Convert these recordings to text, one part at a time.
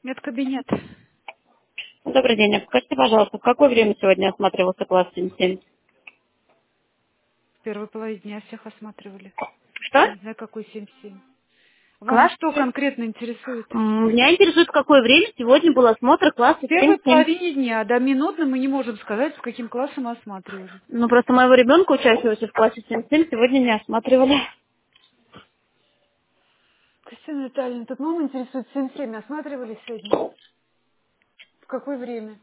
Медкабинет. Добрый день. Скажите, пожалуйста, в какое время сегодня осматривался класс 7-7? В первой половине дня всех осматривали. Я Что? не знаю, какой 7-7. Вам Класс? что конкретно интересует? Меня интересует, в какое время сегодня был осмотр В класса первой 7-7. половине дня, да, минутно мы не можем сказать, с каким классом мы осматривали. Ну, просто моего ребенка, учащегося в классе 7-7, сегодня не осматривали. Кристина Витальевна, тут мама интересует 7-7. Осматривали сегодня? В какое время?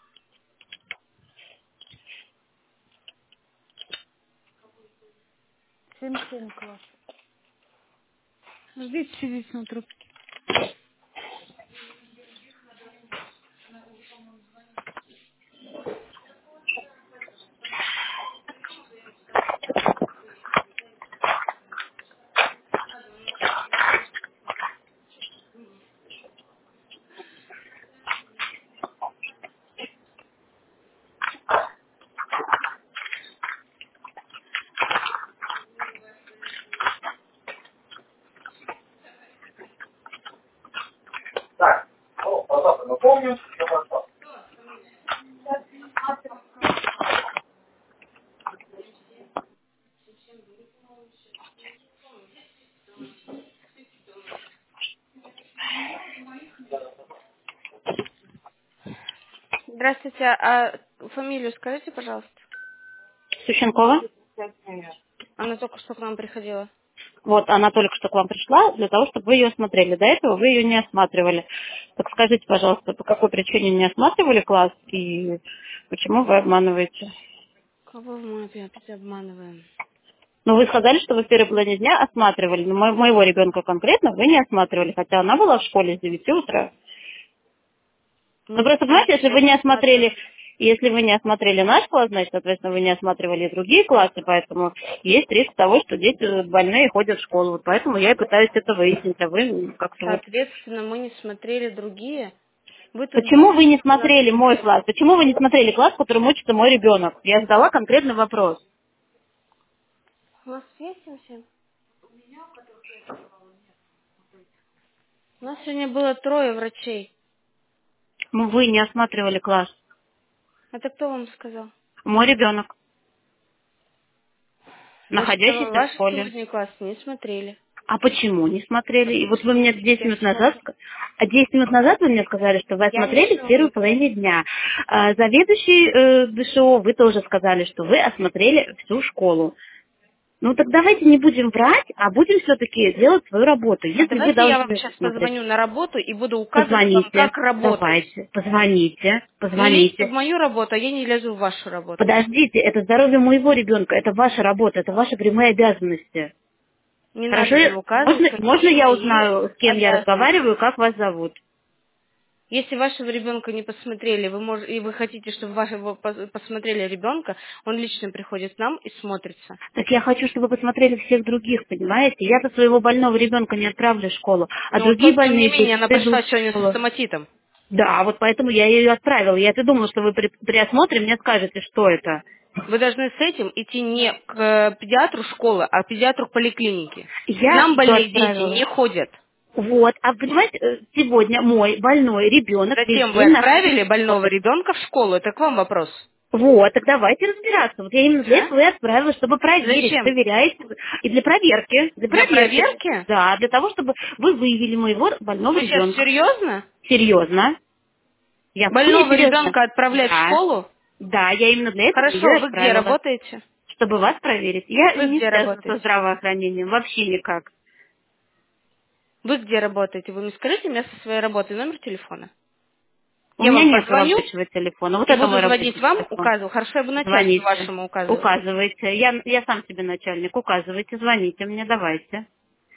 7-7 класс. Ждите, сидите на трубке. Так, ну, пожалуйста, напомню, что пошел. Здравствуйте, а фамилию скажите, пожалуйста? Сущенкова? Она только что к нам приходила. Вот, она только что к вам пришла для того, чтобы вы ее осмотрели. До этого вы ее не осматривали. Так скажите, пожалуйста, по какой причине не осматривали класс и почему вы обманываете? Кого мы опять обманываем? Ну, вы сказали, что вы в первой половине дня осматривали, но моего ребенка конкретно вы не осматривали, хотя она была в школе с 9 утра. Ну, Мы просто, понимаете, сейчас если вы не осмотрели наш класс, значит, соответственно, вы не осматривали и другие классы, поэтому есть риск того, что дети больные ходят в школу. Вот поэтому я и пытаюсь это выяснить, а вы как-то вот... Соответственно, мы не смотрели другие. Вы тут Почему были вы не у нас смотрели мой неделю. класс? Почему вы не смотрели класс, в котором учится мой ребенок? Я задала конкретный вопрос. У нас есть 7? У нас сегодня было 3 врачей. Ну, вы не осматривали класс. Это кто вам сказал? Мой ребенок, Значит, находящийся в ваш школе. сегодня класс не смотрели. А почему не смотрели? И вот вы мне 10 Я минут что назад, могу? а 10 минут назад вы мне сказали, что вы Я осмотрели в ничего первой не половине говорю. дня. Заведующий ДШО, вы тоже сказали, что вы осмотрели всю школу. Ну так давайте не будем врать, а будем все-таки делать свою работу. А Если вы давайте я вам должны сейчас смотреть, позвоню на работу и буду указывать вам, позвоните, как работать. давайте, позвоните, Не лезьте в позвоните. мою работу, а я не лезу в вашу работу. Подождите, это здоровье моего ребенка, это ваша работа, это ваши прямые обязанности. Не надо Хорошо, мне указывать, можно какие я мои узнаю, с кем я разговариваю, обязанности. как вас зовут? Если вашего ребенка не посмотрели, и вы хотите, чтобы вашего посмотрели ребенка, он лично приходит к нам и смотрится. Так я хочу, чтобы посмотрели всех других, понимаете? Я-то своего больного ребенка не отправлю в школу, а Но другие тем не больные менее, дети она придут пришла в сегодня со школу. стоматитом. Да, вот поэтому я ее отправила. Я-то думала, что вы при осмотре мне скажете, что это. Вы должны с этим идти не к педиатру школы, а к педиатру поликлиники. К Я нам ее больные дети отправила. не ходят. Вот, а понимаете, сегодня мой больной ребенок весь Зачем вы день находится отправили в больного школе. ребенка в школу? Это к вам вопрос. Вот, так давайте разбираться. Вот я именно для А? этого и отправила, чтобы проверить, Зачем? проверяете. И для проверки. Для Для проверки. проверки? Да, для того, чтобы вы выявили моего больного Вы сейчас ребенка. серьезно? Серьезно. Я вполне Больного серьезно. ребенка отправлять в Да. школу? Да, я именно для этого ее Хорошо, и вы где отправила. работаете? Чтобы вас проверить. Я Вы не где связана со работаете? здравоохранением. Вообще никак. Вы где работаете? Вы мне скажите место своей работы, номер телефона. У Я меня вам нет позвоню рабочего телефона. Вот и это буду мой звонить рабочий вам, телефон. указываю. Хорошо, я буду начальству Звоните. вашему указывать. Указывайте. Я сам себе начальник. Указывайте, звоните мне, давайте.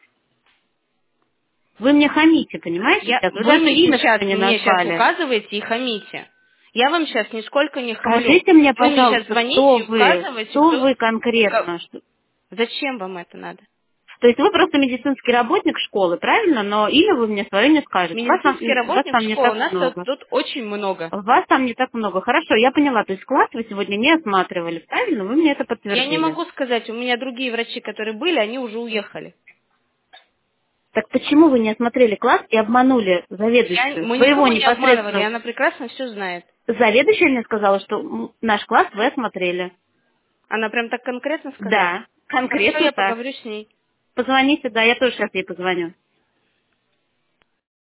Вы мне хамите, понимаете, сейчас? Вы Вы даже мне имя сейчас, свое не мне сейчас назвали. указываете и хамите. Я вам сейчас нисколько не хамлю. Скажите мне, Вы мне сейчас пожалуйста, звоните кто и вы? указываете, Кто кто... вы конкретно? Зачем вам это надо? То есть вы просто медицинский работник школы, правильно? Но имя вы мне свое не скажете. Медицинский Вас работник там не школы. У так нас много. тут очень много. Вас там не так много. Хорошо, я поняла. То есть класс вы сегодня не осматривали, правильно? Вы мне это Я не подтвердили. могу сказать, у меня другие врачи, которые были, они уже уехали. Так почему вы не осмотрели класс и обманули заведующую, Мы своего никого не обманывали, непосредственно? она прекрасно все знает. Заведующая мне сказала, что наш класс вы осмотрели. Она прям так конкретно сказала? Да, Хорошо, конкретно я так. поговорю с ней. Позвоните, да, я тоже сейчас ей позвоню.